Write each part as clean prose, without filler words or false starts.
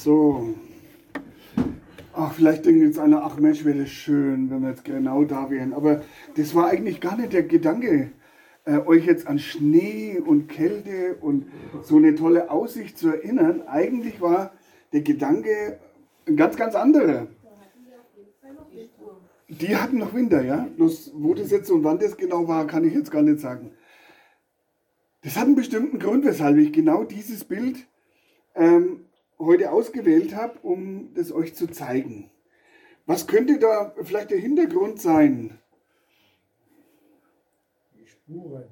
So. Ach, vielleicht denkt jetzt einer, ach Mensch, wäre das schön, wenn wir jetzt genau da wären. Aber das war eigentlich gar nicht der Gedanke, euch jetzt an Schnee und Kälte und so eine tolle Aussicht zu erinnern. Eigentlich war der Gedanke ein ganz, ganz anderer. Die hatten noch Winter, ja? Bloß wo das jetzt und wann das genau war, kann ich jetzt gar nicht sagen. Das hat einen bestimmten Grund, weshalb ich genau dieses Bild heute ausgewählt habe, um das euch zu zeigen. Was könnte da vielleicht der Hintergrund sein? Die Spuren.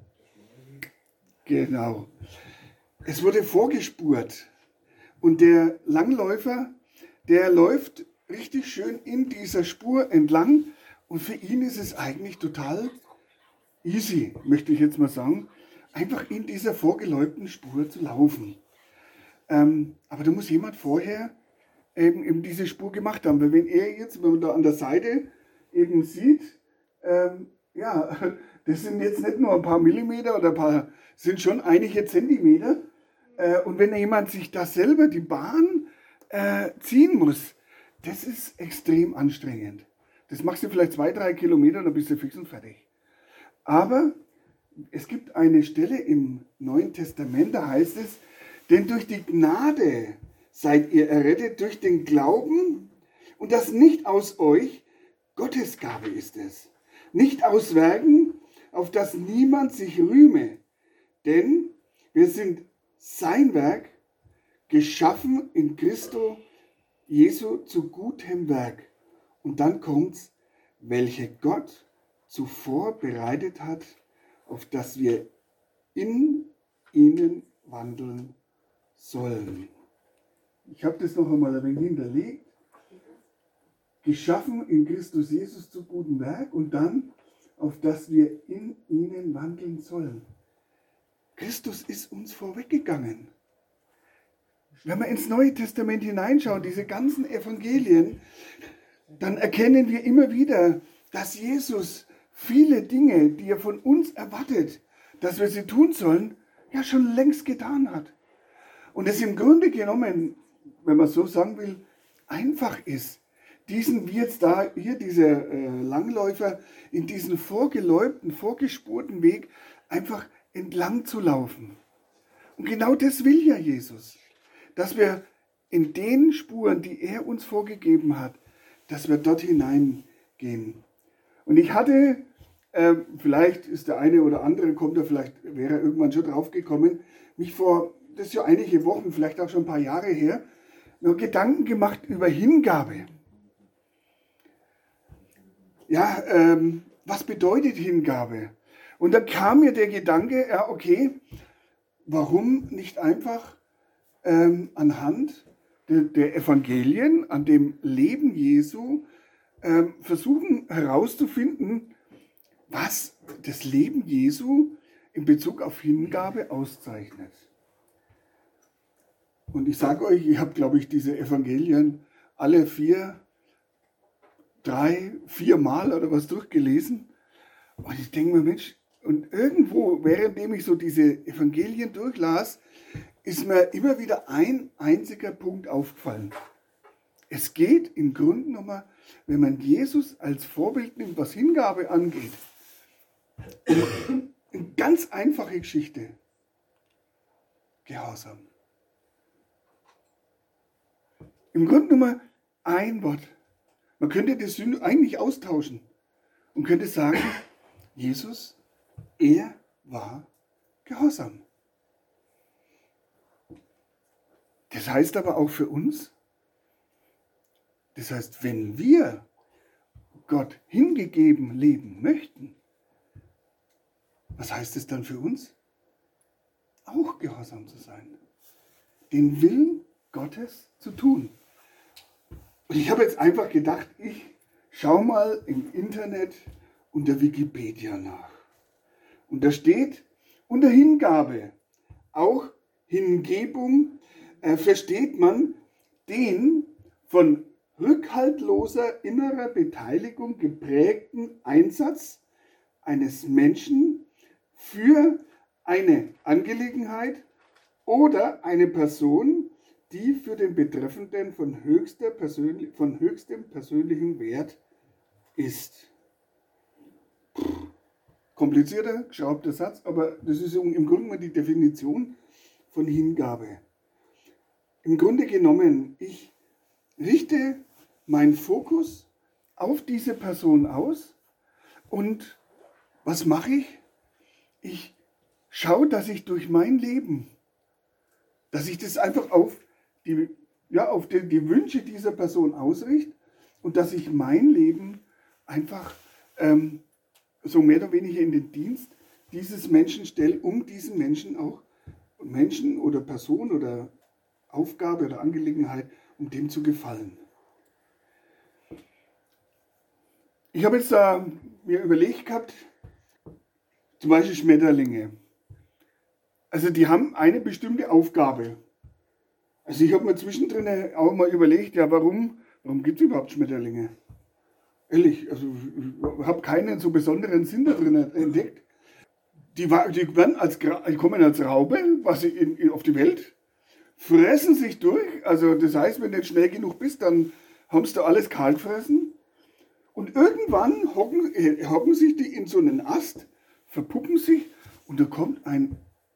Genau. Es wurde vorgespurt und der Langläufer, der läuft richtig schön in dieser Spur entlang und für ihn ist es eigentlich total easy, möchte ich jetzt mal sagen, einfach in dieser vorgeläuften Spur zu laufen. Aber da muss jemand vorher eben diese Spur gemacht haben, weil wenn man da an der Seite eben sieht, ja, das sind jetzt nicht nur ein paar Millimeter oder sind schon einige Zentimeter. Und wenn jemand sich da selber die Bahn ziehen muss, das ist extrem anstrengend. Das machst du vielleicht 2-3 Kilometer, dann bist du fix und fertig. Aber es gibt eine Stelle im Neuen Testament, da heißt es, denn durch die Gnade seid ihr errettet, durch den Glauben, und das nicht aus euch, Gottes Gabe ist es. Nicht aus Werken, auf das niemand sich rühme. Denn wir sind sein Werk, geschaffen in Christo Jesu zu gutem Werk. Und dann kommt's, welche Gott zuvor bereitet hat, auf das wir in ihnen wandeln sollen. Ich habe das noch einmal ein wenig hinterlegt. Geschaffen in Christus Jesus zu gutem Werk und dann, auf das wir in ihnen wandeln sollen. Christus ist uns vorweggegangen. Wenn wir ins Neue Testament hineinschauen, diese ganzen Evangelien, dann erkennen wir immer wieder, dass Jesus viele Dinge, die er von uns erwartet, dass wir sie tun sollen, ja schon längst getan hat. Und es im Grunde genommen, wenn man so sagen will, einfach ist, diesen wie jetzt da hier dieser Langläufer in diesen vorgeläuften, vorgespurten Weg einfach entlang zu laufen. Und genau das will ja Jesus, dass wir in den Spuren, die er uns vorgegeben hat, dass wir dort hineingehen. Und ich hatte, vielleicht ist der eine oder andere, wäre er irgendwann schon drauf gekommen, mich das ist ja einige Wochen, vielleicht auch schon ein paar Jahre her, noch Gedanken gemacht über Hingabe. Ja, was bedeutet Hingabe? Und dann kam mir der Gedanke, ja okay, warum nicht einfach anhand der Evangelien, an dem Leben Jesu, versuchen herauszufinden, was das Leben Jesu in Bezug auf Hingabe auszeichnet. Und ich sage euch, ich habe, glaube ich, diese Evangelien alle 4 Mal oder was durchgelesen. Und ich denke mir, Mensch, und irgendwo, währenddem ich so diese Evangelien durchlas, ist mir immer wieder ein einziger Punkt aufgefallen. Es geht im Grunde genommen, wenn man Jesus als Vorbild nimmt, was Hingabe angeht, um eine ganz einfache Geschichte. Gehorsam. Im Grunde genommen ein Wort. Man könnte das eigentlich austauschen und könnte sagen, Jesus, er war gehorsam. Das heißt aber auch für uns, das heißt, wenn wir Gott hingegeben leben möchten, was heißt es dann für uns? Auch gehorsam zu sein. Den Willen Gottes zu tun. Und ich habe jetzt einfach gedacht, ich schaue mal im Internet unter Wikipedia nach. Und da steht unter Hingabe, auch Hingebung, versteht man den von rückhaltloser innerer Beteiligung geprägten Einsatz eines Menschen für eine Angelegenheit oder eine Person, die für den Betreffenden von höchstem persönlichen Wert ist. Komplizierter, geschraubter Satz, aber das ist im Grunde mal die Definition von Hingabe. Im Grunde genommen, ich richte meinen Fokus auf diese Person aus und was mache ich? Ich schaue, dass ich durch mein Leben, dass ich das einfach auf die Wünsche dieser Person ausrichte und dass ich mein Leben einfach so mehr oder weniger in den Dienst dieses Menschen stelle, um diesen Menschen auch, Menschen oder Person oder Aufgabe oder Angelegenheit, um dem zu gefallen. Ich habe jetzt mir überlegt gehabt, zum Beispiel Schmetterlinge. Also die haben eine bestimmte Aufgabe. Also ich habe mir zwischendrin auch mal überlegt, ja warum gibt es überhaupt Schmetterlinge? Ehrlich, also ich habe keinen so besonderen Sinn da drin entdeckt. Die kommen als Raupe auf die Welt, fressen sich durch. Also das heißt, wenn du nicht schnell genug bist, dann haben sie da alles kahl gefressen. Und irgendwann hocken sich die in so einen Ast, verpuppen sich und da kommt ein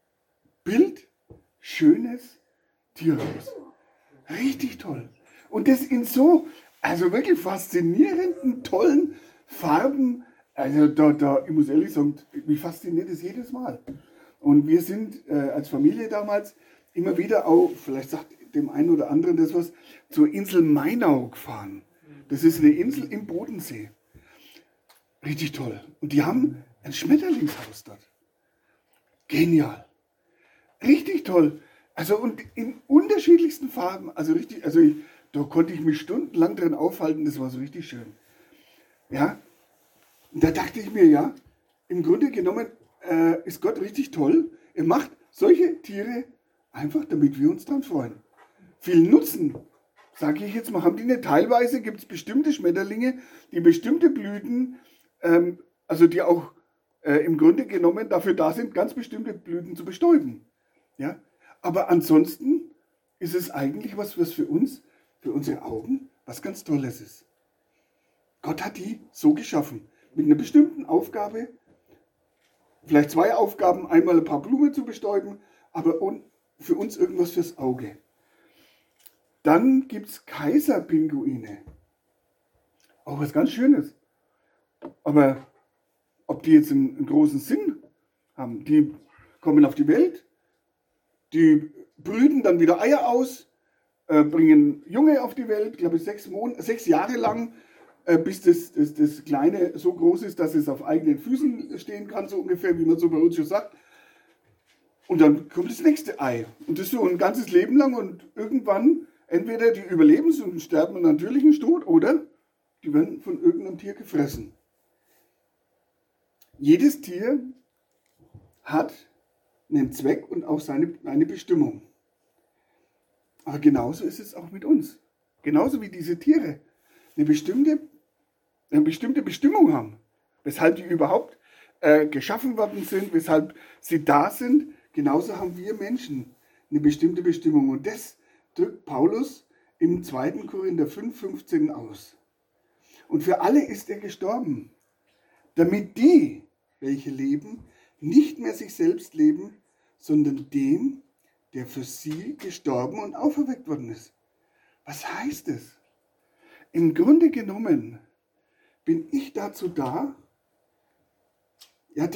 bildschönes Tier raus. Richtig toll. Und das in so, also wirklich faszinierenden, tollen Farben. Also ich muss ehrlich sagen, mich fasziniert das jedes Mal. Und wir sind als Familie damals immer wieder auch, vielleicht sagt dem einen oder anderen das was, zur Insel Mainau gefahren. Das ist eine Insel im Bodensee. Richtig toll. Und die haben ein Schmetterlingshaus dort. Genial. Richtig toll. Also und in unterschiedlichsten Farben. Da konnte ich mich stundenlang drin aufhalten. Das war so richtig schön. Ja. Und da dachte ich mir, ja, im Grunde genommen ist Gott richtig toll. Er macht solche Tiere einfach, damit wir uns dran freuen. Viel Nutzen, sage ich jetzt mal, haben die nicht. Teilweise gibt es bestimmte Schmetterlinge, die bestimmte Blüten, die auch im Grunde genommen dafür da sind, ganz bestimmte Blüten zu bestäuben. Ja? Aber ansonsten ist es eigentlich was für uns, für unsere Augen, was ganz Tolles ist. Gott hat die so geschaffen, mit einer bestimmten Aufgabe, vielleicht zwei Aufgaben, einmal ein paar Blumen zu bestäuben, aber für uns irgendwas fürs Auge. Dann gibt es Kaiserpinguine. Auch was ganz Schönes. Aber ob die jetzt einen großen Sinn haben, die kommen auf die Welt, die brüten dann wieder Eier aus, bringen Junge auf die Welt, glaube ich 6 Jahre lang, bis das Kleine so groß ist, dass es auf eigenen Füßen stehen kann, so ungefähr, wie man so bei uns schon sagt. Und dann kommt das nächste Ei. Und das so ein ganzes Leben lang und irgendwann entweder die überleben es und sterben einen natürlichen Tod oder die werden von irgendeinem Tier gefressen. Jedes Tier hat einen Zweck und auch eine Bestimmung. Aber genauso ist es auch mit uns. Genauso wie diese Tiere eine bestimmte Bestimmung haben, weshalb die überhaupt geschaffen worden sind, weshalb sie da sind. Genauso haben wir Menschen eine bestimmte Bestimmung. Und das drückt Paulus im 2. Korinther 5,15 aus. Und für alle ist er gestorben, damit die, welche leben, nicht mehr sich selbst leben, sondern dem, der für sie gestorben und auferweckt worden ist. Was heißt es? Im Grunde genommen bin ich dazu da, ja,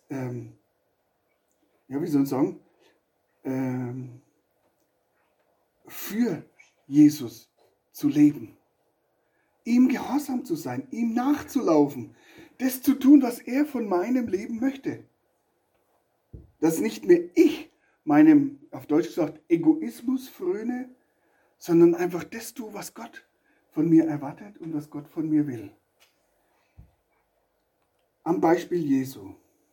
für Jesus zu leben. Ihm gehorsam zu sein, ihm nachzulaufen, das zu tun, was er von meinem Leben möchte. Dass nicht mehr ich meinem, auf Deutsch gesagt, Egoismus fröne, sondern einfach das tue, was Gott von mir erwartet und was Gott von mir will. Am Beispiel Jesu.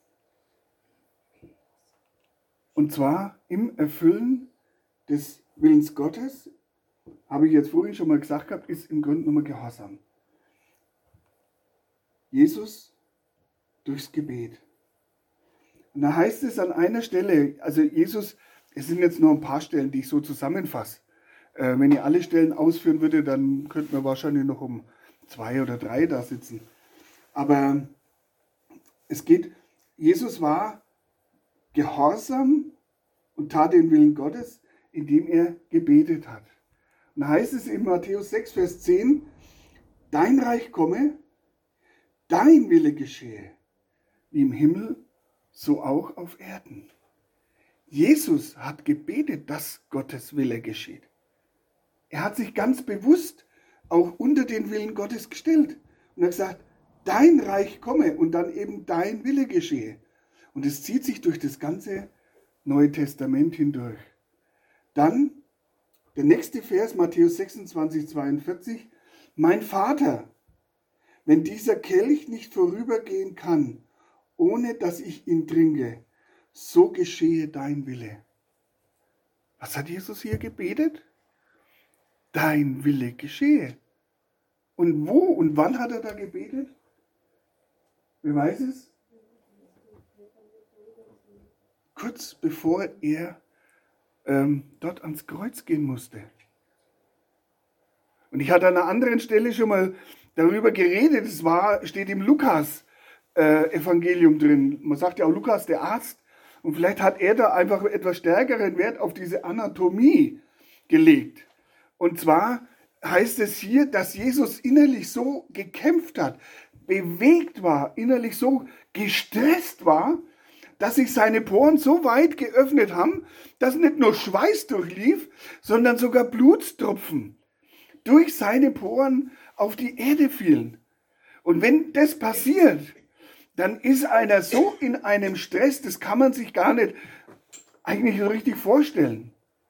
Und zwar im Erfüllen des Willens Gottes, habe ich jetzt vorhin schon mal gesagt gehabt, ist im Grunde genommen Gehorsam. Jesus durchs Gebet. Und da heißt es an einer Stelle, also Jesus, es sind jetzt nur ein paar Stellen, die ich so zusammenfasse. Wenn ich alle Stellen ausführen würde, dann könnten wir wahrscheinlich noch um 2 oder 3 da sitzen. Aber Jesus war gehorsam und tat den Willen Gottes, indem er gebetet hat. Und da heißt es in Matthäus 6, Vers 10, dein Reich komme, dein Wille geschehe, wie im Himmel, so auch auf Erden. Jesus hat gebetet, dass Gottes Wille geschieht. Er hat sich ganz bewusst auch unter den Willen Gottes gestellt und hat gesagt, dein Reich komme und dann eben dein Wille geschehe. Und es zieht sich durch das ganze Neue Testament hindurch. Dann der nächste Vers, Matthäus 26, 42. Mein Vater, wenn dieser Kelch nicht vorübergehen kann, ohne dass ich ihn trinke, so geschehe dein Wille. Was hat Jesus hier gebetet? Dein Wille geschehe. Und wo und wann hat er da gebetet? Wer weiß es? Kurz bevor er dort ans Kreuz gehen musste. Und ich hatte an einer anderen Stelle schon mal darüber geredet. Steht im Lukas-Evangelium drin. Man sagt ja auch Lukas, der Arzt. Und vielleicht hat er da einfach etwas stärkeren Wert auf diese Anatomie gelegt. Und zwar heißt es hier, dass Jesus innerlich so gekämpft hat, bewegt war, innerlich so gestresst war, dass sich seine Poren so weit geöffnet haben, dass nicht nur Schweiß durchlief, sondern sogar Blutstropfen durch seine Poren auf die Erde fielen. Und wenn das passiert, dann ist einer so in einem Stress, das kann man sich gar nicht eigentlich so richtig vorstellen.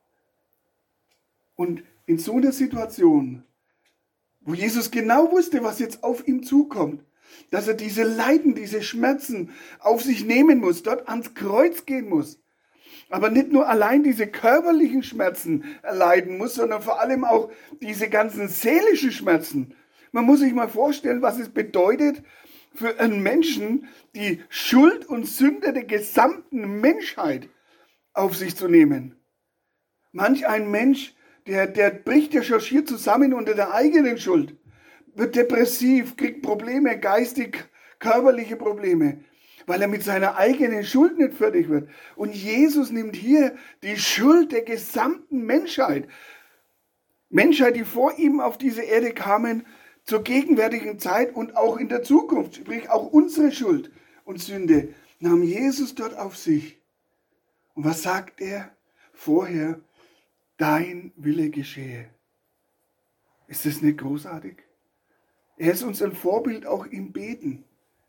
Und in so einer Situation, wo Jesus genau wusste, was jetzt auf ihm zukommt, dass er diese Leiden, diese Schmerzen auf sich nehmen muss, dort ans Kreuz gehen muss, aber nicht nur allein diese körperlichen Schmerzen erleiden muss, sondern vor allem auch diese ganzen seelischen Schmerzen. Man muss sich mal vorstellen, was es bedeutet für einen Menschen, die Schuld und Sünde der gesamten Menschheit auf sich zu nehmen. Manch ein Mensch, der bricht ja schon schier zusammen unter der eigenen Schuld, wird depressiv, kriegt Probleme, geistig, körperliche Probleme, weil er mit seiner eigenen Schuld nicht fertig wird. Und Jesus nimmt hier die Schuld der gesamten Menschheit. Menschheit, die vor ihm auf diese Erde kamen, zur gegenwärtigen Zeit und auch in der Zukunft, sprich auch unsere Schuld und Sünde, nahm Jesus dort auf sich. Und was sagt er vorher? Dein Wille geschehe. Ist das nicht großartig? Er ist uns ein Vorbild auch im Beten.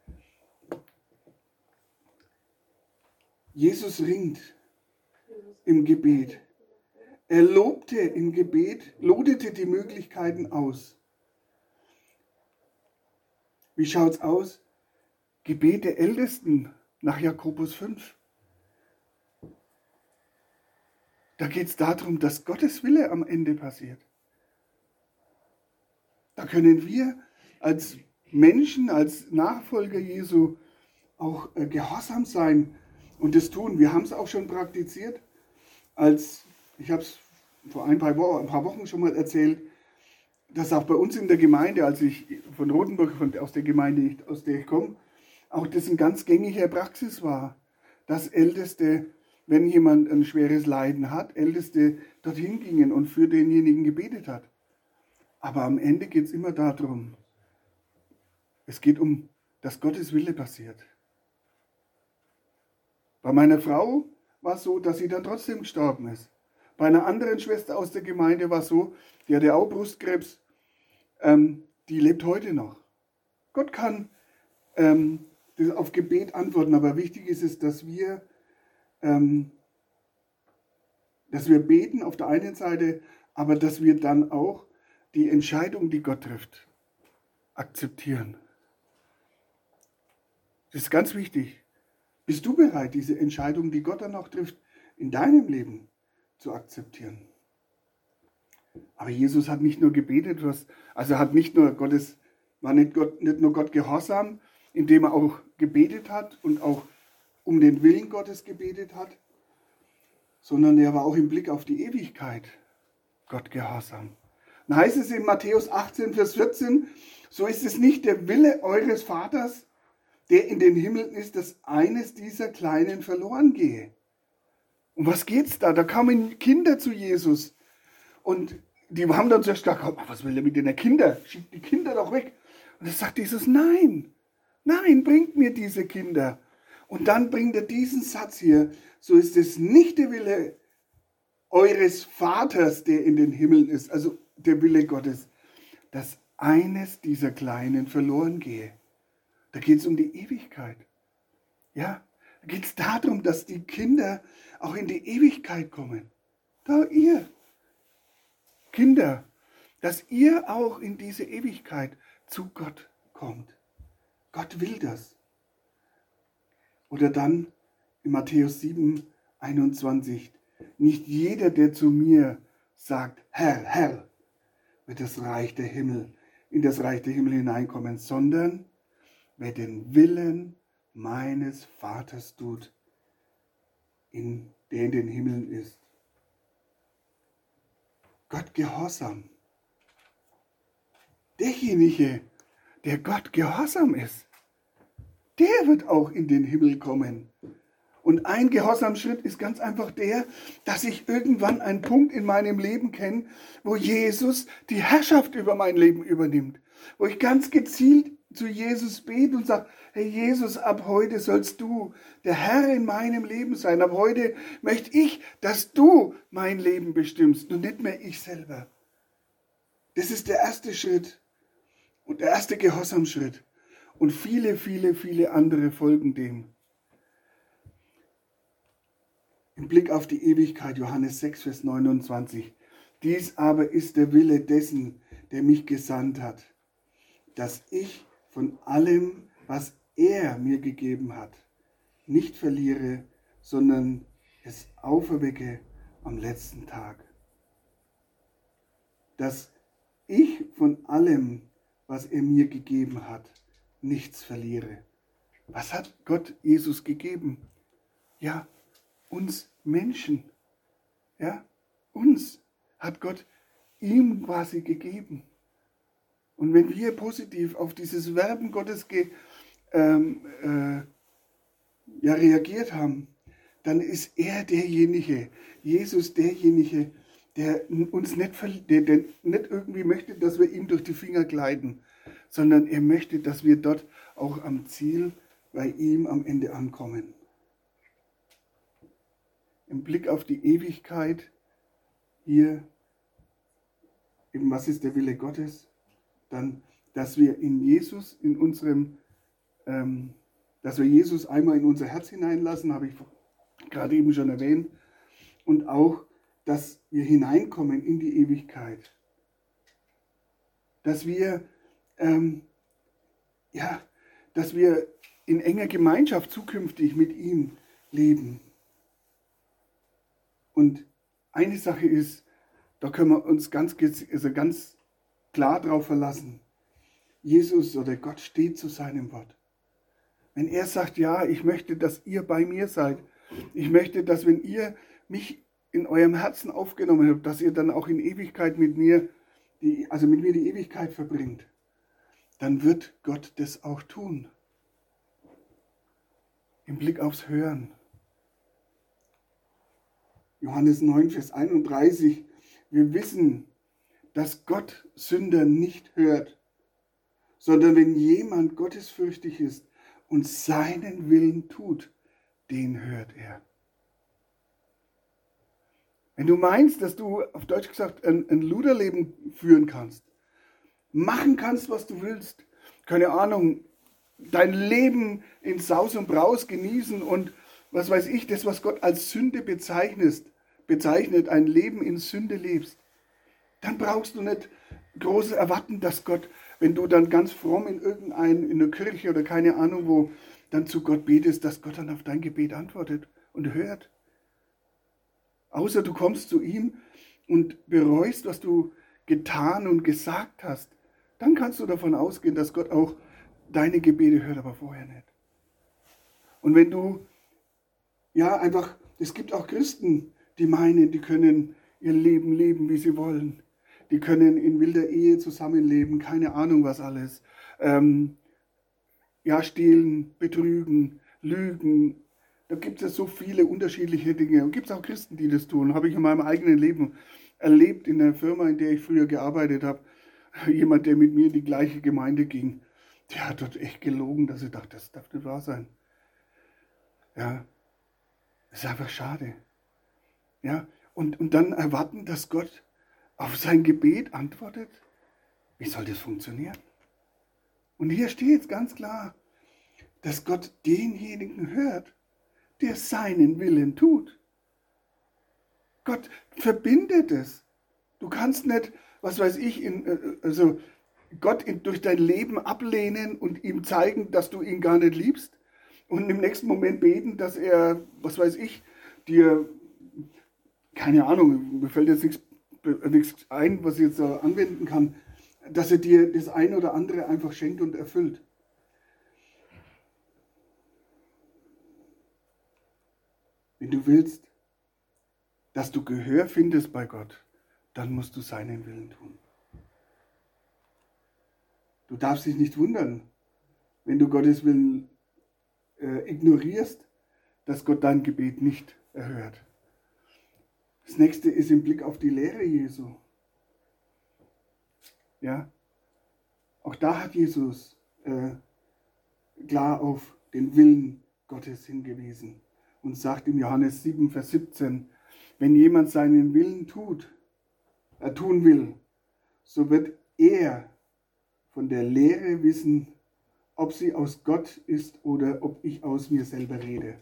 Jesus ringt im Gebet. Er lobte im Gebet, lodete die Möglichkeiten aus. Wie schaut's aus? Gebet der Ältesten nach Jakobus 5. Da geht es darum, dass Gottes Wille am Ende passiert. Da können wir als Menschen, als Nachfolger Jesu auch gehorsam sein und das tun. Wir haben es auch schon praktiziert, ich habe es vor ein paar Wochen schon mal erzählt, dass auch bei uns in der Gemeinde, als ich von Rotenburg, aus der Gemeinde, aus der ich komme, auch das eine ganz gängige Praxis war, dass Älteste, wenn jemand ein schweres Leiden hat, Älteste dorthin gingen und für denjenigen gebetet hat. Aber am Ende geht es immer darum, es geht um, dass Gottes Wille passiert. Bei meiner Frau war es so, dass sie dann trotzdem gestorben ist. Bei einer anderen Schwester aus der Gemeinde war es so, die hatte auch Brustkrebs, die lebt heute noch. Gott kann das auf Gebet antworten, aber wichtig ist es, dass wir beten auf der einen Seite, aber dass wir dann auch die Entscheidung, die Gott trifft, akzeptieren. Das ist ganz wichtig. Bist du bereit, diese Entscheidung, die Gott dann auch trifft, in deinem Leben zu akzeptieren? Aber Jesus hat nicht nur gebetet, war nicht nur Gott gehorsam, indem er auch gebetet hat und auch um den Willen Gottes gebetet hat, sondern er war auch im Blick auf die Ewigkeit Gott gehorsam. Dann heißt es in Matthäus 18, Vers 14, so ist es nicht der Wille eures Vaters, der in den Himmeln ist, dass eines dieser Kleinen verloren gehe. Um was geht's da? Da kamen Kinder zu Jesus und die haben dann zuerst gesagt, was will er mit den Kindern? Schickt die Kinder doch weg. Und dann sagt Jesus, nein, bringt mir diese Kinder. Und dann bringt er diesen Satz hier, so ist es nicht der Wille eures Vaters, der in den Himmeln ist, also der Wille Gottes, dass eines dieser Kleinen verloren gehe. Da geht es um die Ewigkeit. Ja, da geht es darum, dass die Kinder auch in die Ewigkeit kommen. Da ihr Kinder, dass ihr auch in diese Ewigkeit zu Gott kommt. Gott will das. Oder dann in Matthäus 7, 21, nicht jeder, der zu mir sagt, Herr, Herr, wird in das Reich der Himmel hineinkommen, sondern wer den Willen meines Vaters tut, der in den Himmeln ist. Gott gehorsam. Derjenige, der Gott gehorsam ist, der wird auch in den Himmel kommen. Und ein Gehorsamschritt ist ganz einfach der, dass ich irgendwann einen Punkt in meinem Leben kenne, wo Jesus die Herrschaft über mein Leben übernimmt. Wo ich ganz gezielt zu Jesus bete und sage, hey Jesus, ab heute sollst du der Herr in meinem Leben sein. Ab heute möchte ich, dass du mein Leben bestimmst und nicht mehr ich selber. Das ist der erste Schritt und der erste Gehorsamschritt. Und viele, viele, viele andere folgen dem. Im Blick auf die Ewigkeit, Johannes 6, Vers 29. Dies aber ist der Wille dessen, der mich gesandt hat, dass ich von allem, was er mir gegeben hat, nicht verliere, sondern es auferwecke am letzten Tag. Dass ich von allem, was er mir gegeben hat, nichts verliere. Was hat Gott Jesus gegeben? Ja, uns Menschen. Ja, uns hat Gott ihm quasi gegeben. Und wenn wir positiv auf dieses Werben Gottes reagiert haben, dann ist er derjenige, Jesus derjenige, der uns nicht irgendwie möchte, dass wir ihm durch die Finger gleiten, sondern er möchte, dass wir dort auch am Ziel bei ihm am Ende ankommen. Im Blick auf die Ewigkeit hier, eben was ist der Wille Gottes? Dann, dass wir Jesus dass wir Jesus einmal in unser Herz hineinlassen, habe ich gerade eben schon erwähnt, und auch, dass wir hineinkommen in die Ewigkeit. Dass wir in enger Gemeinschaft zukünftig mit ihm leben. Und eine Sache ist, da können wir uns ganz klar drauf verlassen. Jesus oder Gott steht zu seinem Wort. Wenn er sagt, ja, ich möchte, dass ihr bei mir seid. Ich möchte, dass wenn ihr mich in eurem Herzen aufgenommen habt, dass ihr dann auch in Ewigkeit mit mir die Ewigkeit verbringt. Dann wird Gott das auch tun. Im Blick aufs Hören. Johannes 9, Vers 31. Wir wissen, dass Gott Sünder nicht hört, sondern wenn jemand gottesfürchtig ist und seinen Willen tut, den hört er. Wenn du meinst, dass du, auf Deutsch gesagt, ein Luderleben führen kannst, machen kannst, was du willst, keine Ahnung, dein Leben in Saus und Braus genießen und was weiß ich, das, was Gott als Sünde bezeichnet, ein Leben in Sünde lebst, dann brauchst du nicht groß erwarten, dass Gott, wenn du dann ganz fromm in einer Kirche oder keine Ahnung wo, dann zu Gott betest, dass Gott dann auf dein Gebet antwortet und hört. Außer du kommst zu ihm und bereust, was du getan und gesagt hast, dann kannst du davon ausgehen, dass Gott auch deine Gebete hört, aber vorher nicht. Und wenn du, es gibt auch Christen, die meinen, die können ihr Leben leben, wie sie wollen. Die können in wilder Ehe zusammenleben, keine Ahnung was alles. Stehlen, betrügen, lügen. Da gibt es so viele unterschiedliche Dinge. Und gibt es auch Christen, die das tun. Habe ich in meinem eigenen Leben erlebt, in der Firma, in der ich früher gearbeitet habe. Jemand, der mit mir in die gleiche Gemeinde ging, der hat dort echt gelogen, dass ich dachte, das darf nicht wahr sein. Ja, das ist einfach schade. Ja, und dann erwarten, dass Gott auf sein Gebet antwortet. Wie soll das funktionieren? Und hier steht es ganz klar, dass Gott denjenigen hört, der seinen Willen tut. Gott verbindet es. Du kannst nicht, was weiß ich, Gott durch dein Leben ablehnen und ihm zeigen, dass du ihn gar nicht liebst und im nächsten Moment beten, dass er, was weiß ich, dir, keine Ahnung, mir fällt jetzt nichts ein, was ich jetzt da anwenden kann, dass er dir das eine oder andere einfach schenkt und erfüllt. Wenn du willst, dass du Gehör findest bei Gott, dann musst du seinen Willen tun. Du darfst dich nicht wundern, wenn du Gottes Willen ignorierst, dass Gott dein Gebet nicht erhört. Das nächste ist im Blick auf die Lehre Jesu. Ja, auch da hat Jesus klar auf den Willen Gottes hingewiesen und sagt im Johannes 7, Vers 17, wenn jemand seinen Willen tun will, so wird er von der Lehre wissen, ob sie aus Gott ist oder ob ich aus mir selber rede.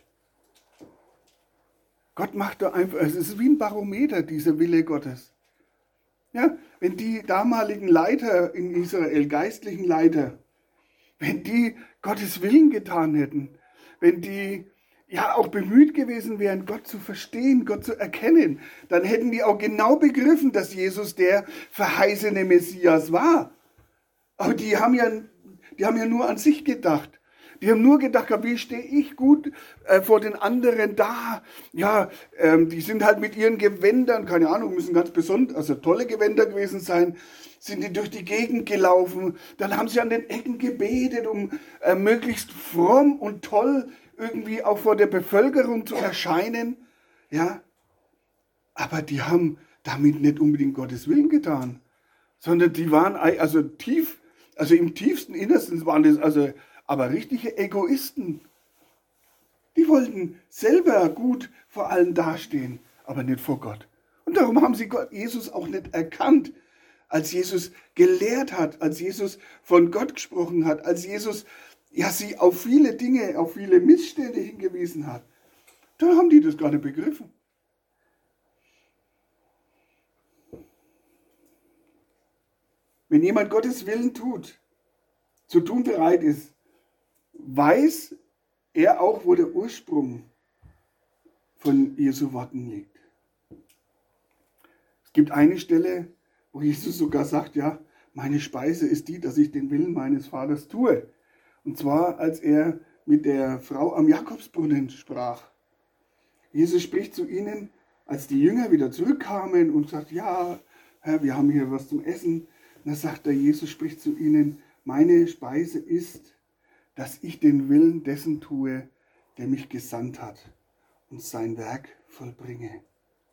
Gott macht da einfach, es ist wie ein Barometer, dieser Wille Gottes. Ja, wenn die damaligen Leiter in Israel, geistlichen Leiter, wenn die Gottes Willen getan hätten, wenn die ja auch bemüht gewesen wären, Gott zu verstehen, Gott zu erkennen, dann hätten die auch genau begriffen, dass Jesus der verheißene Messias war. Aber die haben ja nur an sich gedacht. Die haben nur gedacht, wie stehe ich gut vor den anderen da? Ja, die sind halt mit ihren Gewändern, keine Ahnung, müssen ganz besonders, also tolle Gewänder gewesen sein, sind die durch die Gegend gelaufen. Dann haben sie an den Ecken gebetet, um möglichst fromm und toll irgendwie auch vor der Bevölkerung zu erscheinen. Ja, aber die haben damit nicht unbedingt Gottes Willen getan, sondern die waren im tiefsten Innersten waren das aber richtige Egoisten. Die wollten selber gut vor allen dastehen, aber nicht vor Gott. Und darum haben sie Jesus auch nicht erkannt, als Jesus gelehrt hat, als Jesus von Gott gesprochen hat, als Jesus sie auf viele Dinge, auf viele Missstände hingewiesen hat. Da haben die das gar nicht begriffen. Wenn jemand Gottes Willen zu tun bereit ist, weiß er auch, wo der Ursprung von Jesu Worten liegt. Es gibt eine Stelle, wo Jesus sogar sagt, ja, meine Speise ist die, dass ich den Willen meines Vaters tue. Und zwar, als er mit der Frau am Jakobsbrunnen sprach. Jesus spricht zu ihnen, als die Jünger wieder zurückkamen und sagt, ja, Herr, wir haben hier was zum Essen. Und da sagt Jesus spricht zu ihnen, meine Speise ist, dass ich den Willen dessen tue, der mich gesandt hat und sein Werk vollbringe.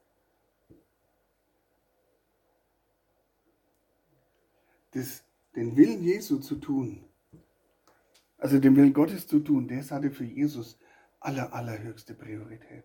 Den Willen Jesu zu tun, also den Willen Gottes zu tun, das hatte für Jesus allerhöchste Priorität.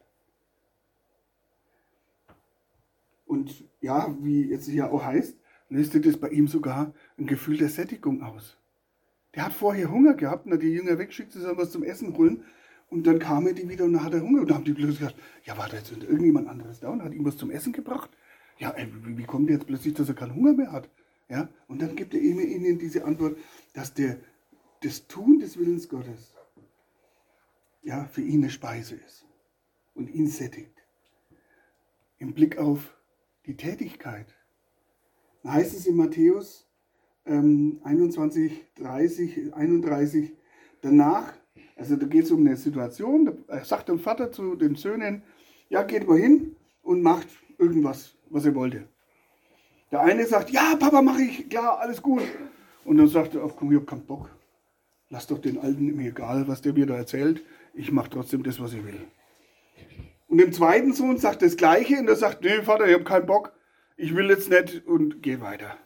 Und ja, wie jetzt hier auch heißt, löste das bei ihm sogar ein Gefühl der Sättigung aus. Der hat vorher Hunger gehabt und hat die Jünger weggeschickt, sie sollen was zum Essen holen. Und dann kamen die wieder und dann hat er Hunger. Und dann haben die plötzlich gesagt, ja, war da jetzt irgendjemand anderes da und hat ihm was zum Essen gebracht? Ja, wie kommt der jetzt plötzlich, dass er keinen Hunger mehr hat? Ja, und dann gibt er ihnen diese Antwort, dass das Tun des Willens Gottes ja für ihn eine Speise ist und ihn sättigt. Im Blick auf die Tätigkeit. Da heißt es in Matthäus 21, 30, 31, danach, also da geht es um eine Situation, da sagt der Vater zu den Söhnen, ja, geht mal hin und macht irgendwas, was er wollte. Der eine sagt, ja, Papa, mache ich, klar, alles gut. Und dann sagt er, ach komm, ich hab keinen Bock. Lass doch den Alten mir egal, was der mir da erzählt. Ich mache trotzdem das, was ich will. Und dem zweiten Sohn sagt das Gleiche und er sagt, nee, Vater, ich habe keinen Bock. Ich will jetzt nicht und geh weiter.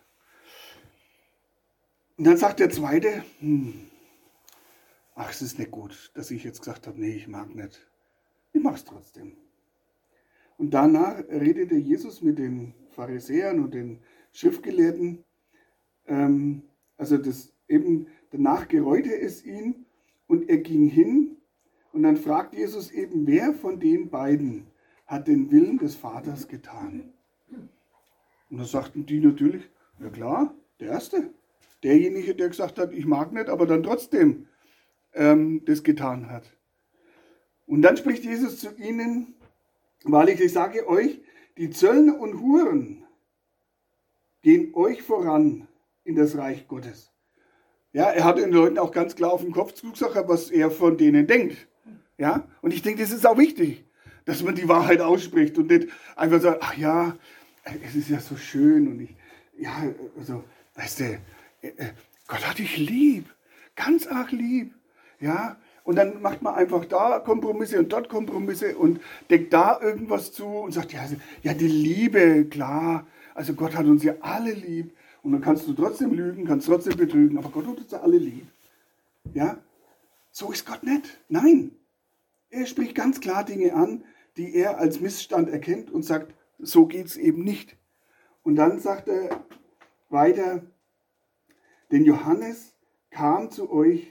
Und dann sagt der Zweite, ach, es ist nicht gut, dass ich jetzt gesagt habe, nee, ich mag nicht. Ich mache es trotzdem. Und danach redete Jesus mit den Pharisäern und den Schriftgelehrten. Danach gereute es ihn und er ging hin. Und dann fragt Jesus eben, wer von den beiden hat den Willen des Vaters getan? Und da sagten die natürlich, ja klar, der Erste. Derjenige, der gesagt hat, ich mag nicht, aber dann trotzdem das getan hat. Und dann spricht Jesus zu ihnen, wahrlich, ich sage euch, die Zöllner und Huren gehen euch voran in das Reich Gottes. Ja, er hat den Leuten auch ganz klar auf den Kopf zugesagt, was er von denen denkt. Ja, und ich denke, das ist auch wichtig, dass man die Wahrheit ausspricht und nicht einfach sagt, ach ja, es ist ja so schön und weißt du, Gott hat dich lieb, ganz arg lieb. Ja, und dann macht man einfach da Kompromisse und dort Kompromisse und deckt da irgendwas zu und sagt, ja, die Liebe, klar, also Gott hat uns ja alle lieb. Und dann kannst du trotzdem lügen, kannst trotzdem betrügen, aber Gott hat uns ja alle lieb. Ja, so ist Gott nicht. Nein, er spricht ganz klar Dinge an, die er als Missstand erkennt und sagt, so geht es eben nicht. Und dann sagt er weiter, denn Johannes kam zu euch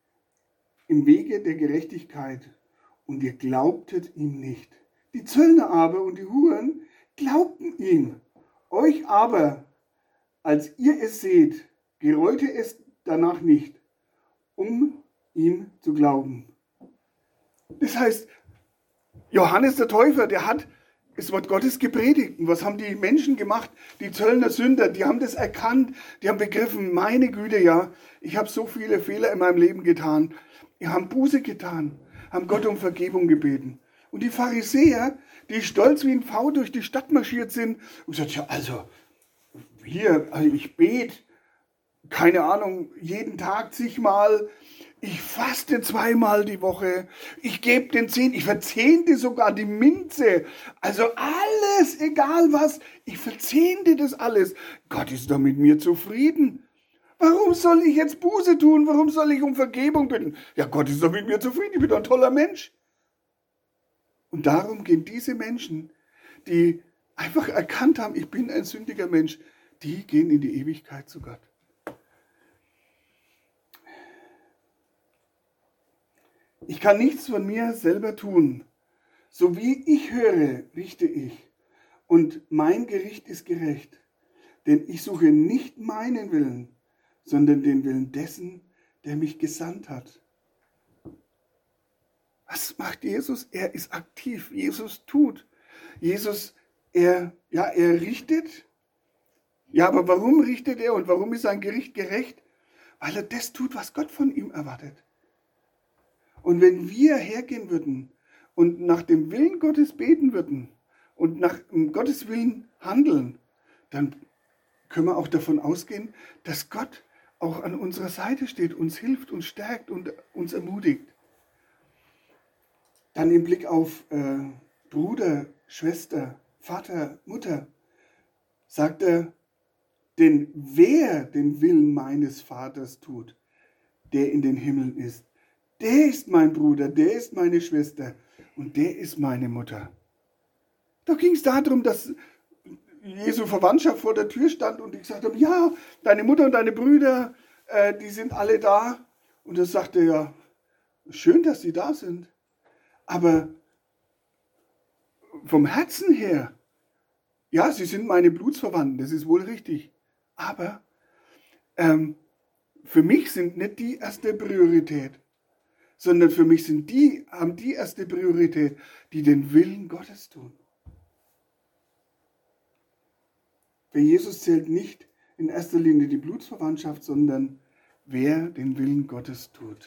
im Wege der Gerechtigkeit und ihr glaubtet ihm nicht. Die Zöllner aber und die Huren glaubten ihm. Euch aber, als ihr es seht, gereute es danach nicht, um ihm zu glauben. Das heißt, Johannes der Täufer, der hat das Wort Gottes gepredigt. Und was haben die Menschen gemacht? Die Zöllner Sünder, die haben das erkannt, die haben begriffen, meine Güte, ja, ich habe so viele Fehler in meinem Leben getan. Die haben Buße getan, haben Gott um Vergebung gebeten. Und die Pharisäer, die stolz wie ein Pfau durch die Stadt marschiert sind und gesagt, ja, also ich bete, keine Ahnung, jeden Tag zigmal, ich faste 2-mal die Woche, ich gebe den Zehnten, ich verzehnte sogar die Minze, also alles, egal was, ich verzehnte das alles. Gott ist doch mit mir zufrieden. Warum soll ich jetzt Buße tun? Warum soll ich um Vergebung bitten? Ja, Gott ist doch mit mir zufrieden, ich bin doch ein toller Mensch. Und darum gehen diese Menschen, die einfach erkannt haben, ich bin ein sündiger Mensch, die gehen in die Ewigkeit zu Gott. Ich kann nichts von mir selber tun. So wie ich höre, richte ich. Und mein Gericht ist gerecht. Denn ich suche nicht meinen Willen, sondern den Willen dessen, der mich gesandt hat. Was macht Jesus? Er ist aktiv. Jesus tut. Jesus, er richtet. Ja, aber warum richtet er und warum ist sein Gericht gerecht? Weil er das tut, was Gott von ihm erwartet. Und wenn wir hergehen würden und nach dem Willen Gottes beten würden und nach Gottes Willen handeln, dann können wir auch davon ausgehen, dass Gott auch an unserer Seite steht, uns hilft, uns stärkt und uns ermutigt. Dann im Blick auf Bruder, Schwester, Vater, Mutter, sagt er, denn wer den Willen meines Vaters tut, der in den Himmeln ist, der ist mein Bruder, der ist meine Schwester und der ist meine Mutter. Da ging es darum, dass Jesu Verwandtschaft vor der Tür stand und die gesagt haben, ja, deine Mutter und deine Brüder, die sind alle da. Und er sagte, ja, schön, dass sie da sind. Aber vom Herzen her, ja, sie sind meine Blutsverwandten, das ist wohl richtig. Aber für mich sind nicht die erste Priorität, sondern für mich haben die erste Priorität, die den Willen Gottes tun. Für Jesus zählt nicht in erster Linie die Blutsverwandtschaft, sondern wer den Willen Gottes tut.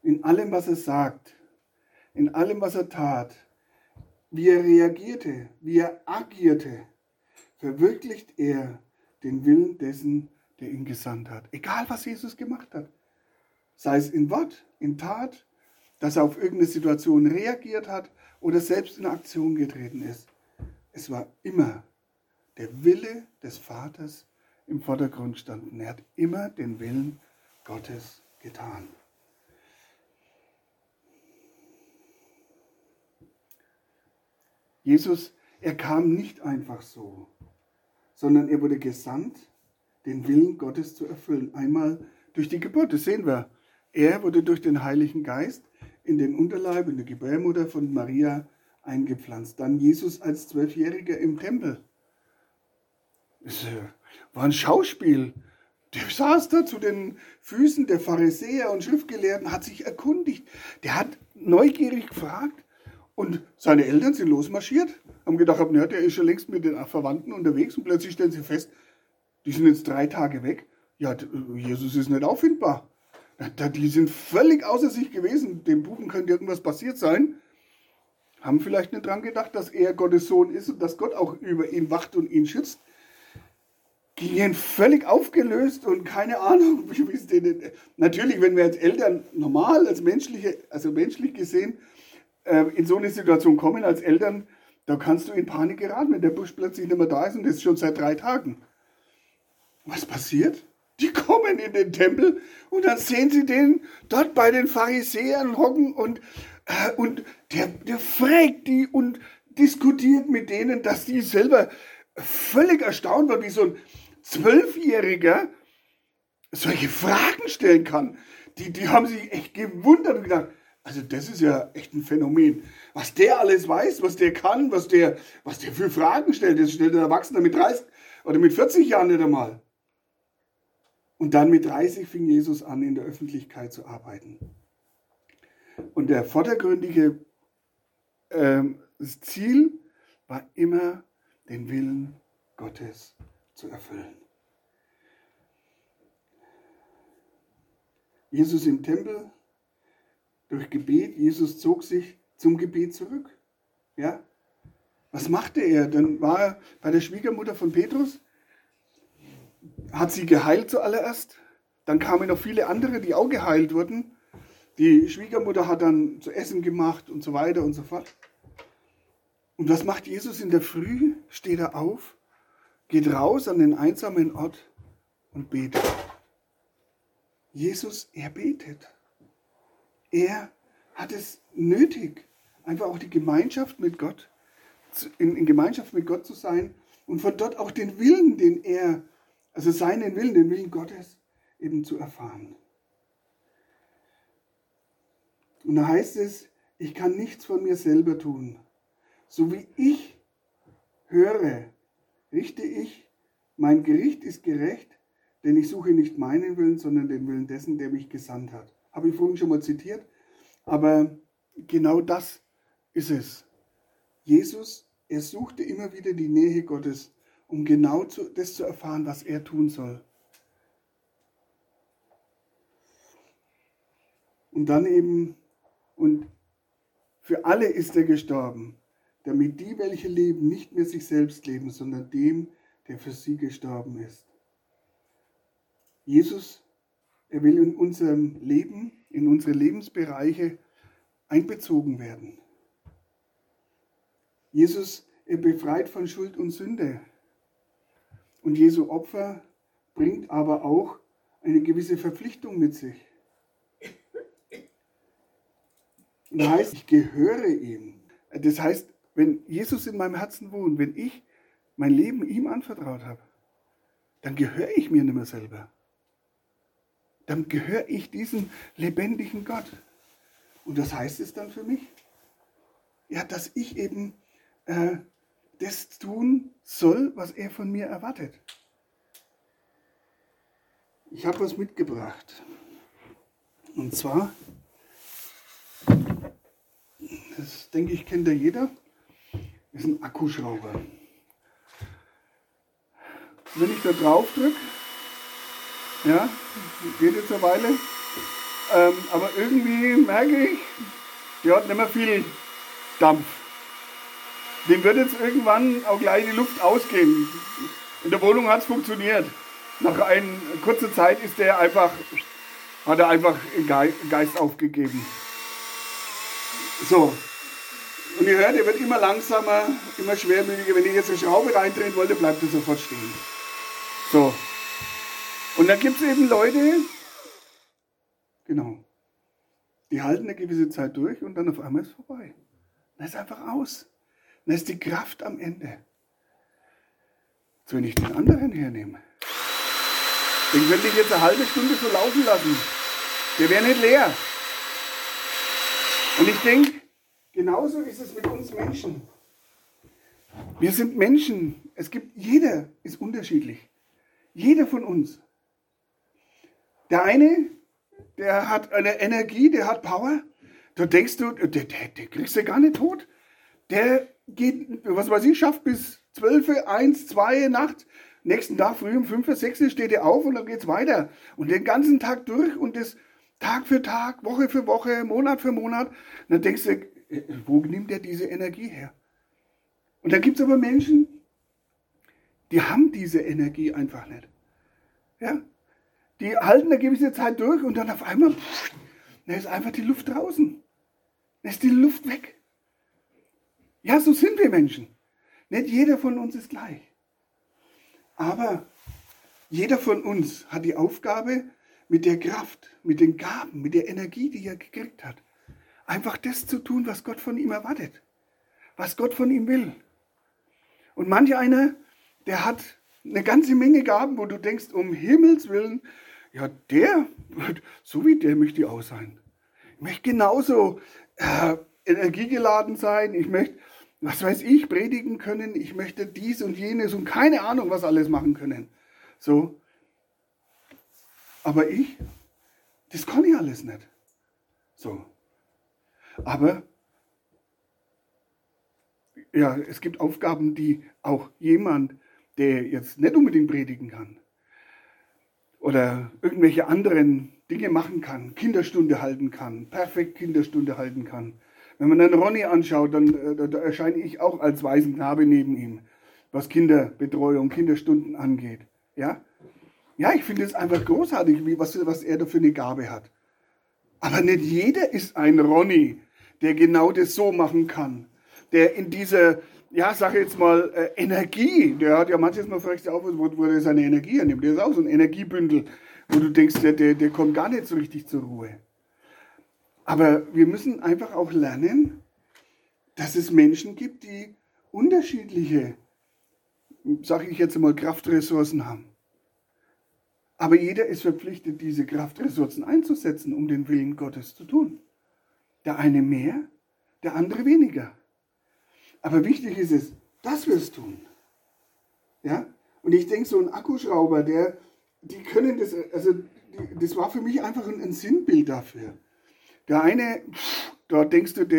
in allem, was er sagt, in allem, was er tat, wie er reagierte, wie er agierte, verwirklicht er den Willen dessen, der ihn gesandt hat. Egal, was Jesus gemacht hat. Sei es in Wort, in Tat, dass er auf irgendeine Situation reagiert hat oder selbst in Aktion getreten ist. Es war immer der Wille des Vaters im Vordergrund standen. Er hat immer den Willen Gottes getan. Jesus, er kam nicht einfach so, sondern er wurde gesandt, den Willen Gottes zu erfüllen. Einmal durch die Geburt, das sehen wir. Er wurde durch den Heiligen Geist in den Unterleib, in die Gebärmutter von Maria eingepflanzt. Dann Jesus als 12-Jähriger im Tempel. Das war ein Schauspiel. Der saß da zu den Füßen der Pharisäer und Schriftgelehrten, hat sich erkundigt. Der hat neugierig gefragt und seine Eltern sind losmarschiert, haben gedacht, ja, der ist schon längst mit den Verwandten unterwegs und plötzlich stellen sie fest, die sind jetzt 3 Tage weg. Ja, Jesus ist nicht auffindbar. Die sind völlig außer sich gewesen. Dem Buben könnte irgendwas passiert sein. Haben vielleicht nicht dran gedacht, dass er Gottes Sohn ist und dass Gott auch über ihn wacht und ihn schützt. Gingen völlig aufgelöst und keine Ahnung, wie es denen. Natürlich, wenn wir als Eltern normal, menschlich gesehen, in so eine Situation kommen als Eltern, da kannst du in Panik geraten, wenn der Busch plötzlich nicht mehr da ist und das ist schon seit 3 Tagen. Was passiert? Die kommen in den Tempel und dann sehen sie den dort bei den Pharisäern hocken und der fragt die und diskutiert mit denen, dass die selber völlig erstaunt waren, wie so ein 12-Jähriger solche Fragen stellen kann. Die haben sich echt gewundert und gedacht, also das ist ja echt ein Phänomen. Was der alles weiß, was der kann, was der für Fragen stellt, das stellt ein Erwachsener mit 30 oder mit 40 Jahren nicht einmal. Und dann mit 30 fing Jesus an, in der Öffentlichkeit zu arbeiten. Und der vordergründige das Ziel war immer, den Willen Gottes zu erfüllen. Jesus im Tempel, durch Gebet, Jesus zog sich zum Gebet zurück. Ja? Was machte er? Dann war er bei der Schwiegermutter von Petrus, hat sie geheilt zuallererst. Dann kamen noch viele andere, die auch geheilt wurden. Die Schwiegermutter hat dann zu essen gemacht und so weiter und so fort. Und was macht Jesus in der Früh? Steht er auf, geht raus an den einsamen Ort und betet. Jesus, er betet. Er hat es nötig, einfach auch die Gemeinschaft mit Gott, in Gemeinschaft mit Gott zu sein und von dort auch den Willen, seinen Willen, den Willen Gottes eben zu erfahren. Und da heißt es, ich kann nichts von mir selber tun. So wie ich höre, richte ich, mein Gericht ist gerecht, denn ich suche nicht meinen Willen, sondern den Willen dessen, der mich gesandt hat. Habe ich vorhin schon mal zitiert, aber genau das ist es. Jesus, er suchte immer wieder die Nähe Gottes, um genau das zu erfahren, was er tun soll. Und dann eben, und für alle ist er gestorben, damit die, welche leben, nicht mehr sich selbst leben, sondern dem, der für sie gestorben ist. Jesus, er will in unserem Leben, in unsere Lebensbereiche einbezogen werden. Jesus, er befreit von Schuld und Sünde. Und Jesu Opfer bringt aber auch eine gewisse Verpflichtung mit sich. Und das heißt, ich gehöre ihm. Das heißt, wenn Jesus in meinem Herzen wohnt, wenn ich mein Leben ihm anvertraut habe, dann gehöre ich mir nicht mehr selber. Dann gehöre ich diesem lebendigen Gott. Und das heißt es dann für mich, ja, dass ich eben das tun soll, was er von mir erwartet. Ich habe was mitgebracht. Und zwar, das denke ich, kennt ja jeder, ist ein Akkuschrauber. Wenn ich da drauf drücke, ja, geht jetzt eine Weile, Aber irgendwie merke ich, der hat nicht mehr viel Dampf. Dem wird jetzt irgendwann auch gleich die Luft ausgehen. In der Wohnung hat es funktioniert. Nach einer kurzen Zeit hat er einfach den Geist aufgegeben. So. Und ihr hört, er wird immer langsamer, immer schwermütiger. Wenn ich jetzt eine Schraube reindrehen wollte, bleibt er sofort stehen. So. Und dann gibt es eben Leute, genau, die halten eine gewisse Zeit durch und dann auf einmal ist es vorbei. Dann ist einfach aus. Dann ist die Kraft am Ende. Jetzt, wenn ich den anderen hernehme, den könnte ich jetzt eine halbe Stunde so laufen lassen. Der wäre nicht leer. Und ich denke, genauso ist es mit uns Menschen. Wir sind Menschen. Jeder ist unterschiedlich. Jeder von uns. Der eine, der hat eine Energie, der hat Power. Da denkst du, der kriegst du gar nicht tot. Der geht, was weiß ich, schafft bis 12, 1, 2 nachts. Nächsten Tag früh um 5, 6 steht er auf und dann geht's weiter. Und den ganzen Tag durch und das Tag für Tag, Woche für Woche, Monat für Monat. Und dann denkst du, wo nimmt er diese Energie her? Und dann gibt es aber Menschen, die haben diese Energie einfach nicht. Ja? Die halten eine gewisse Zeit durch und dann auf einmal, da ist einfach die Luft draußen. Da ist die Luft weg. Ja, so sind wir Menschen. Nicht jeder von uns ist gleich. Aber jeder von uns hat die Aufgabe, mit der Kraft, mit den Gaben, mit der Energie, die er gekriegt hat, einfach das zu tun, was Gott von ihm erwartet. Was Gott von ihm will. Und manch einer, der hat eine ganze Menge Gaben, wo du denkst, um Himmels Willen, ja, so wie der möchte ich auch sein. Ich möchte genauso energiegeladen sein. Ich möchte, was weiß ich, predigen können. Ich möchte dies und jenes und keine Ahnung, was alles machen können. So. Aber das kann ich alles nicht. So. Aber ja, es gibt Aufgaben, die auch jemand, der jetzt nicht unbedingt predigen kann oder irgendwelche anderen Dinge machen kann, Kinderstunde halten kann, perfekt Kinderstunde halten kann. Wenn man dann Ronny anschaut, dann da erscheine ich auch als Waisenknabe neben ihm, was Kinderbetreuung, Kinderstunden angeht. Ja, ja, ich finde es einfach großartig, was er da für eine Gabe hat. Aber nicht jeder ist ein Ronny, der genau das so machen kann. Der in dieser, ja, sag jetzt mal, Energie, der hat ja manches Mal fragst du auch, wo er seine Energie annimmt. Der ist auch so ein Energiebündel, wo du denkst, der kommt gar nicht so richtig zur Ruhe. Aber wir müssen einfach auch lernen, dass es Menschen gibt, die unterschiedliche, sage ich jetzt mal, Kraftressourcen haben. Aber jeder ist verpflichtet, diese Kraftressourcen einzusetzen, um den Willen Gottes zu tun. Der eine mehr, der andere weniger. Aber wichtig ist es, dass wir es tun. Ja? Und ich denke, so ein Akkuschrauber, die können das, also das war für mich einfach ein Sinnbild dafür. Der eine, da denkst du,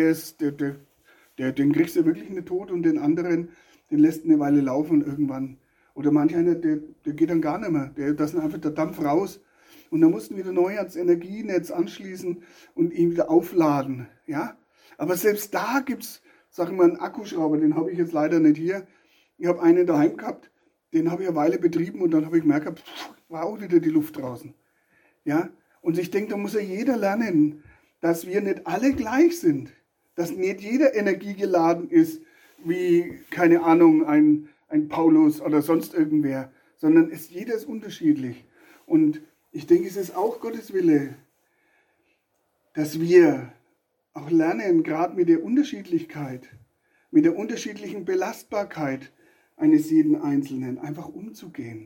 den kriegst du wirklich nicht tot und den anderen, den lässt eine Weile laufen und irgendwann. Oder manch einer, der geht dann gar nicht mehr. Da ist einfach der Dampf raus. Und dann mussten wieder neu ans Energienetz anschließen und ihn wieder aufladen. Ja? Aber selbst da gibt es, sagen wir mal, einen Akkuschrauber, den habe ich jetzt leider nicht hier. Ich habe einen daheim gehabt, den habe ich eine Weile betrieben und dann habe ich gemerkt, war auch wieder die Luft draußen. Ja? Und ich denke, da muss ja jeder lernen, dass wir nicht alle gleich sind. Dass nicht jeder energiegeladen ist, wie, keine Ahnung, ein Paulus oder sonst irgendwer, sondern jeder ist unterschiedlich. Und ich denke, es ist auch Gottes Wille, dass wir auch lernen, gerade mit der Unterschiedlichkeit, mit der unterschiedlichen Belastbarkeit eines jeden Einzelnen einfach umzugehen.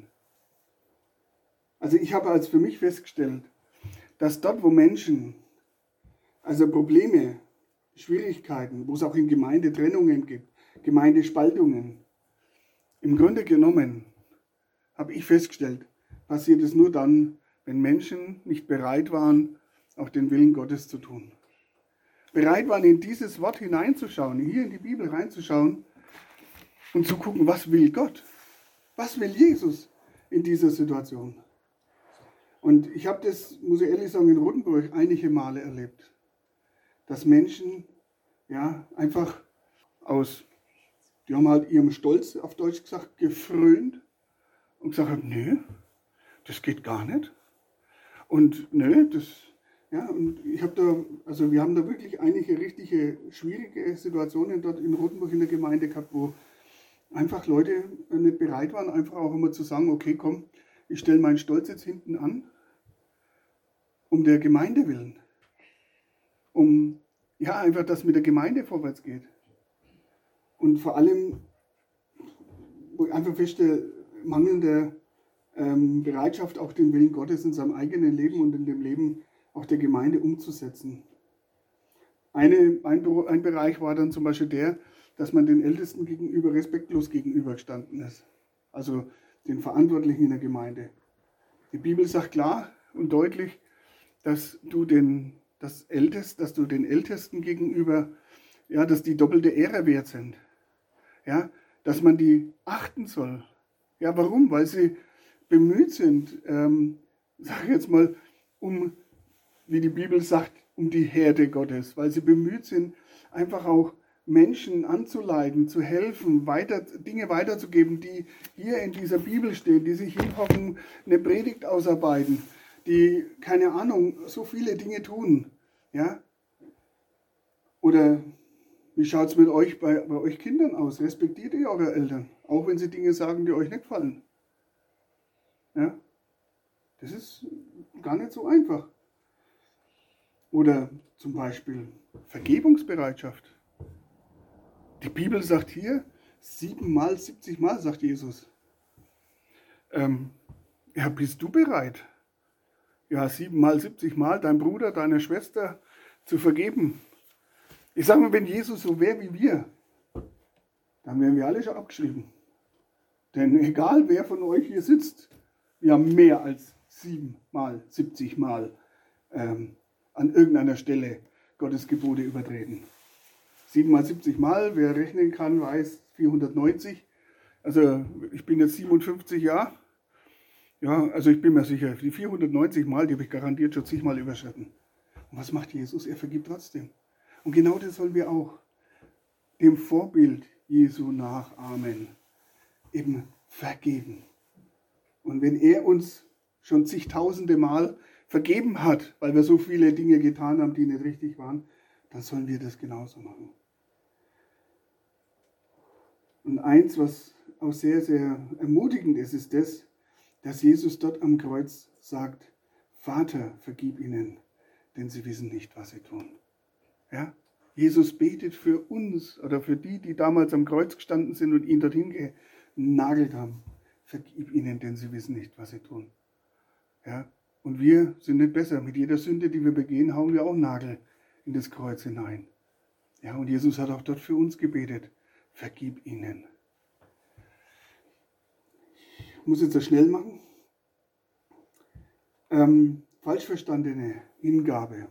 Also ich habe als für mich festgestellt, dass dort, wo Menschen, also Probleme, Schwierigkeiten, wo es auch in Gemeinde Trennungen gibt, Gemeindespaltungen, im Grunde genommen habe ich festgestellt, passiert es nur dann, wenn Menschen nicht bereit waren, auch den Willen Gottes zu tun. Bereit waren, in dieses Wort hineinzuschauen, hier in die Bibel reinzuschauen und zu gucken, was will Gott? Was will Jesus in dieser Situation? Und ich habe das, muss ich ehrlich sagen, in Rotenburg einige Male erlebt, dass Menschen ja einfach die haben halt ihrem Stolz, auf Deutsch gesagt, gefrönt und gesagt haben, nö, das geht gar nicht. Und nö, und wir haben da wirklich einige richtige schwierige Situationen dort in Rotenburg in der Gemeinde gehabt, wo einfach Leute nicht bereit waren, einfach auch immer zu sagen, okay, komm, ich stelle meinen Stolz jetzt hinten an, um der Gemeinde willen. Einfach, dass mit der Gemeinde vorwärts geht. Und vor allem, wo ich einfach feststelle, mangelnde Bereitschaft, auch den Willen Gottes in seinem eigenen Leben und in dem Leben auch der Gemeinde umzusetzen. Ein Bereich war dann zum Beispiel der, dass man den Ältesten gegenüber respektlos gegenübergestanden ist. Also den Verantwortlichen in der Gemeinde. Die Bibel sagt klar und deutlich, dass du den Ältesten gegenüber, ja, dass die doppelte Ehre wert sind. Ja, dass man die achten soll. Ja, warum? Weil sie bemüht sind, sage ich jetzt mal, wie die Bibel sagt, um die Herde Gottes. Weil sie bemüht sind, einfach auch Menschen anzuleiten, zu helfen, Dinge weiterzugeben, die hier in dieser Bibel stehen, die sich hinhocken, eine Predigt ausarbeiten, die, keine Ahnung, so viele Dinge tun. Ja? Oder wie schaut es mit euch bei euch Kindern aus? Respektiert ihr eure Eltern? Auch wenn sie Dinge sagen, die euch nicht gefallen. Ja? Das ist gar nicht so einfach. Oder zum Beispiel Vergebungsbereitschaft. Die Bibel sagt hier 7-mal, 70-mal, sagt Jesus. Ja, bist du bereit? Ja, 7-mal, 70-mal deinem Bruder, deiner Schwester zu vergeben. Ich sage mal, wenn Jesus so wäre wie wir, dann wären wir alle schon abgeschrieben. Denn egal wer von euch hier sitzt, wir haben mehr als 7-mal, 70-mal an irgendeiner Stelle Gottes Gebote übertreten. 7-mal, 70-mal, wer rechnen kann, weiß 490. Also ich bin jetzt 57 Jahre. Ja, also ich bin mir sicher, die 490 Mal, die habe ich garantiert schon zigmal überschritten. Und was macht Jesus? Er vergibt trotzdem. Und genau das sollen wir auch dem Vorbild Jesu nachahmen. Eben vergeben. Und wenn er uns schon zigtausende Mal vergeben hat, weil wir so viele Dinge getan haben, die nicht richtig waren, dann sollen wir das genauso machen. Und eins, was auch sehr, sehr ermutigend ist, ist das, dass Jesus dort am Kreuz sagt, Vater, vergib ihnen, denn sie wissen nicht, was sie tun. Ja? Jesus betet für uns oder für die, die damals am Kreuz gestanden sind und ihn dorthin genagelt haben. Vergib ihnen, denn sie wissen nicht, was sie tun. Ja? Und wir sind nicht besser. Mit jeder Sünde, die wir begehen, hauen wir auch Nagel in das Kreuz hinein. Ja, und Jesus hat auch dort für uns gebetet. Vergib ihnen. Ich muss jetzt das schnell machen. Falsch verstandene Hingabe.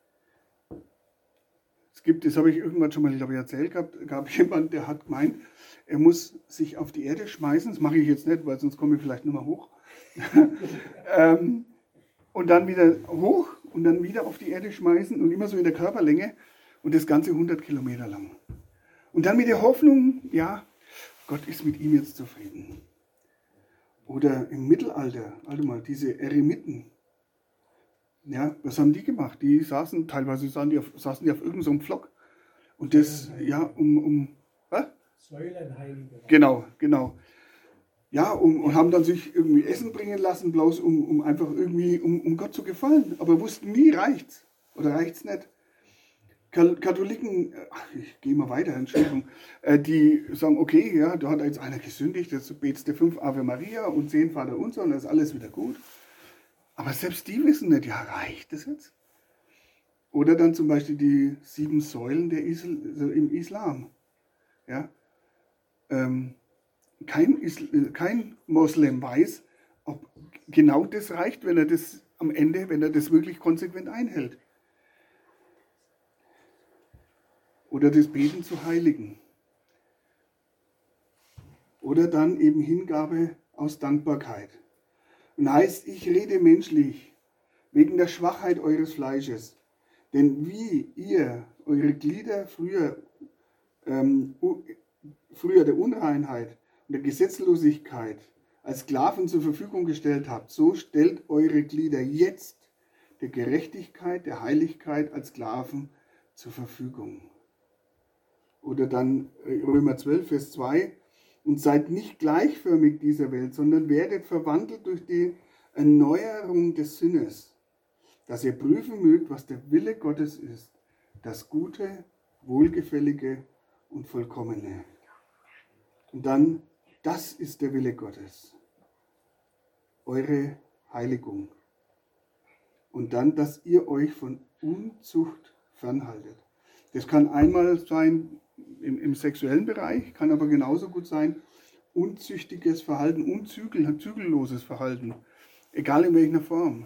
Das habe ich irgendwann schon mal, glaube ich, erzählt gehabt, gab jemand, der hat gemeint, er muss sich auf die Erde schmeißen. Das mache ich jetzt nicht, weil sonst komme ich vielleicht nicht mehr hoch. Und dann wieder hoch und dann wieder auf die Erde schmeißen und immer so in der Körperlänge und das Ganze 100 Kilometer lang. Und dann mit der Hoffnung, ja, Gott ist mit ihm jetzt zufrieden. Oder im Mittelalter, warte mal, diese Eremiten. Ja, was haben die gemacht? Die saßen die auf irgendeinem so Pflock. Und das, ja, was? Säulenheilige. Genau. Ja, und haben dann sich irgendwie Essen bringen lassen, bloß um einfach irgendwie, um Gott zu gefallen. Aber wussten nie, reicht's oder reicht's nicht. Katholiken, ich gehe mal weiter, Entschuldigung, die sagen, okay, ja, da hat jetzt einer gesündigt, jetzt betest du 5 Ave Maria und 10 Vater Unser und dann ist alles wieder gut. Aber selbst die wissen nicht, ja, reicht das jetzt? Oder dann zum Beispiel die 7 Säulen im Islam. Ja? Kein Moslem weiß, ob genau das reicht, wenn er das am Ende, wenn er das wirklich konsequent einhält. Oder das Beten zu Heiligen. Oder dann eben Hingabe aus Dankbarkeit. Und heißt, ich rede menschlich, wegen der Schwachheit eures Fleisches. Denn wie ihr eure Glieder früher der Unreinheit und der Gesetzlosigkeit als Sklaven zur Verfügung gestellt habt, so stellt eure Glieder jetzt der Gerechtigkeit, der Heiligkeit als Sklaven zur Verfügung. Oder dann Römer 12, Vers 2, und seid nicht gleichförmig dieser Welt, sondern werdet verwandelt durch die Erneuerung des Sinnes, dass ihr prüfen mögt, was der Wille Gottes ist, das Gute, Wohlgefällige und Vollkommene. Und dann, das ist der Wille Gottes, eure Heiligung. Und dann, dass ihr euch von Unzucht fernhaltet. Das kann einmal sein im sexuellen Bereich, kann aber genauso gut sein unzüchtiges Verhalten, zügelloses Verhalten, egal in welcher Form.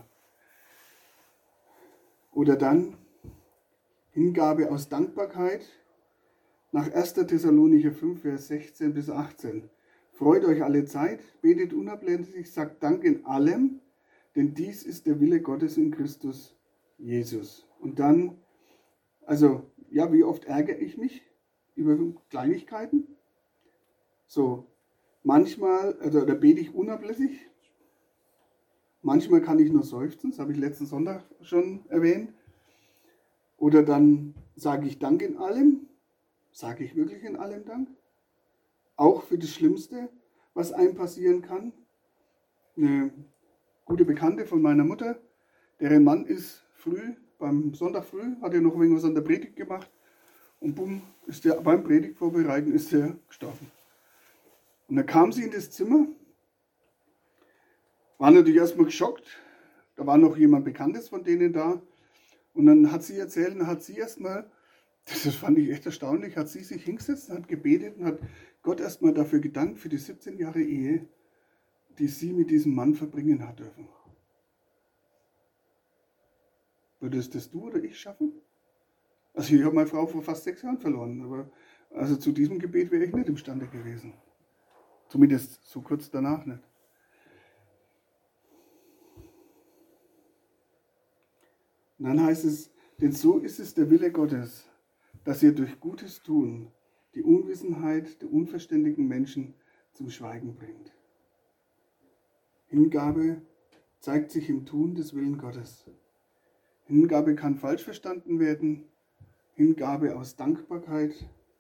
Oder dann Hingabe aus Dankbarkeit nach 1. Thessalonicher 5, Vers 16 bis 18. Freut euch alle Zeit, betet unablässig, sagt Dank in allem, denn dies ist der Wille Gottes in Christus Jesus. Und dann, also, ja, wie oft ärgere ich mich über Kleinigkeiten? So, manchmal, also da bete ich unablässig. Manchmal kann ich nur seufzen, das habe ich letzten Sonntag schon erwähnt. Oder dann sage ich Dank in allem. Sage ich wirklich in allem Dank? Auch für das Schlimmste, was einem passieren kann. Eine gute Bekannte von meiner Mutter, deren Mann ist beim Sonntag früh, hat er noch irgendwas an der Predigt gemacht und bumm, ist der beim Predigtvorbereiten ist er gestorben. Und dann kam sie in das Zimmer, war natürlich erstmal geschockt, da war noch jemand Bekanntes von denen da und dann hat sie erzählt, dann hat sie erstmal, das fand ich echt erstaunlich, hat sie sich hingesetzt, hat gebetet und hat Gott erstmal dafür gedankt, für die 17 Jahre Ehe, die sie mit diesem Mann verbringen hat dürfen. Würdest das du oder ich schaffen? Also ich habe meine Frau vor fast 6 Jahren verloren, aber also zu diesem Gebet wäre ich nicht imstande gewesen. Zumindest so kurz danach nicht. Und dann heißt es, denn so ist es der Wille Gottes, dass ihr durch Gutes tun die Unwissenheit der unverständigen Menschen zum Schweigen bringt. Hingabe zeigt sich im Tun des Willen Gottes. Hingabe kann falsch verstanden werden. Hingabe aus Dankbarkeit.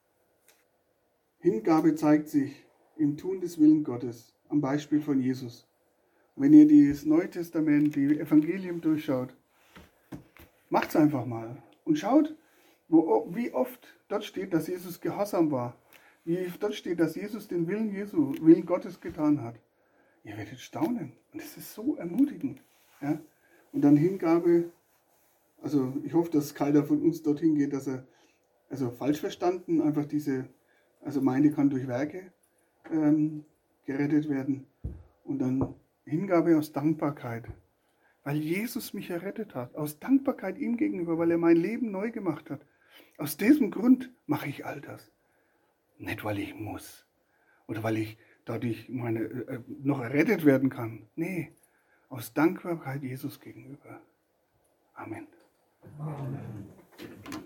Hingabe zeigt sich im Tun des Willen Gottes, am Beispiel von Jesus. Wenn ihr das Neue Testament, die Evangelien durchschaut, macht es einfach mal und schaut, wie oft dort steht, dass Jesus gehorsam war. Wie dort steht, dass Jesus den Willen Gottes getan hat. Ihr werdet staunen. Und es ist so ermutigend. Ja? Und dann Hingabe, also ich hoffe, dass keiner von uns dorthin geht, dass er, also falsch verstanden, einfach also meine kann durch Werke gerettet werden. Und dann Hingabe aus Dankbarkeit. Weil Jesus mich errettet hat. Aus Dankbarkeit ihm gegenüber, weil er mein Leben neu gemacht hat. Aus diesem Grund mache ich all das. Nicht, weil ich muss. Oder weil ich dadurch noch errettet werden kann. Nee, aus Dankbarkeit Jesus gegenüber. Amen. Amen.